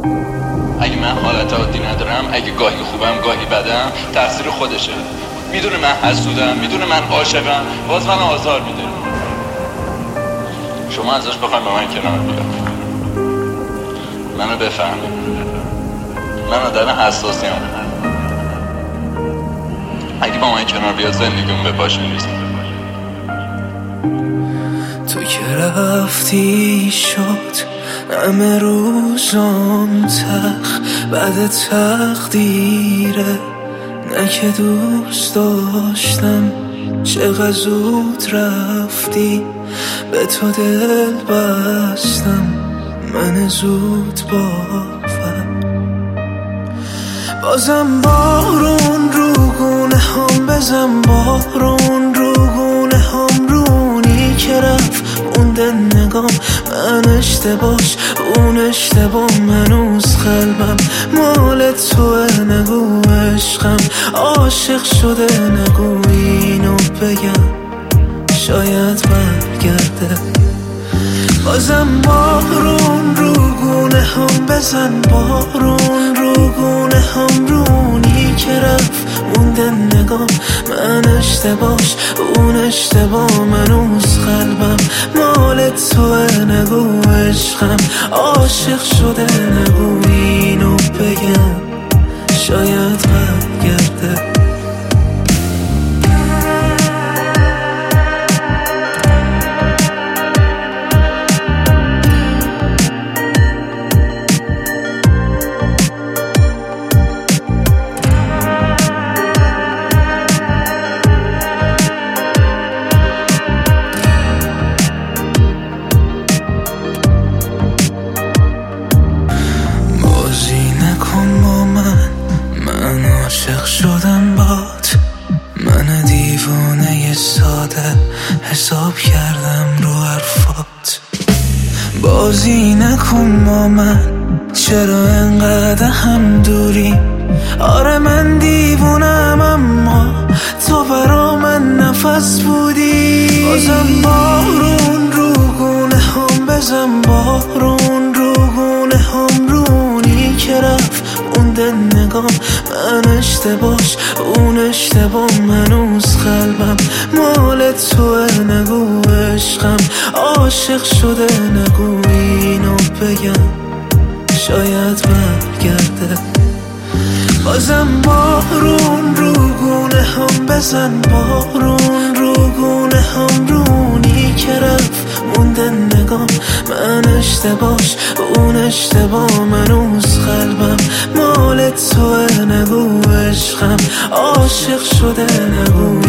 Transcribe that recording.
اگه من حالت عادی ندارم، اگه گاهی خوبم گاهی بدم، تقصیر خودشه. میدونه من حسودم، میدونه من عاشقم، باز من آزار میده. شما ازش بخواید با من کنار بیاد، منو بفهمه. من آدم حساسیم. اگه با من کنار بیاد زندگیمون به پاش میریزه. تو که رفتی شد همه روزام تخ بعد تقدیره، نه که دوست داشتم چقدر زود رفتی، به تو دل بستم من زود باور. بازم بارون رو گونه هم بزن، بارون رو گونه هم، رونی که رفت مونده نگام. من اشتباهش اون اشتباه، منوز قلبم مال توه. نگو عشقم عاشق شده، نگو اینو بگم شاید برگرده. بازم بارون رو گونه هم بزن، بارون رو گونه هم، رونی که رفت مونده نگام. من اشتباهش اون اشتباه، منوز قلبم مال توه. نگو عشقم عاشق شده، نگو اینو بگم شاید برگرده. عاشق شدم بات، من دیوانه ساده حساب کردم رو حرفات. بازی نکن با من، چرا انقدر هم دوری؟ آره من دیوونم اما تو برا من نفس بودی. بازم بارون رو گونه هم بزن، بارون رو گونه هم، رونی که رفت مونده نگام. من اشتباهش اون اشتباه، منوز قلبم مال توه. نگو عشقم عاشق شده، نگو اینو بگم شاید برگرده. بازم بارون رو گونه هم بزن، بارون رو گونه هم، رونی که رفت مونده نگام. من اشتباهش اون اشتباه، منوز قلبم مال توه. نگو عشقم عاشق شده، نگو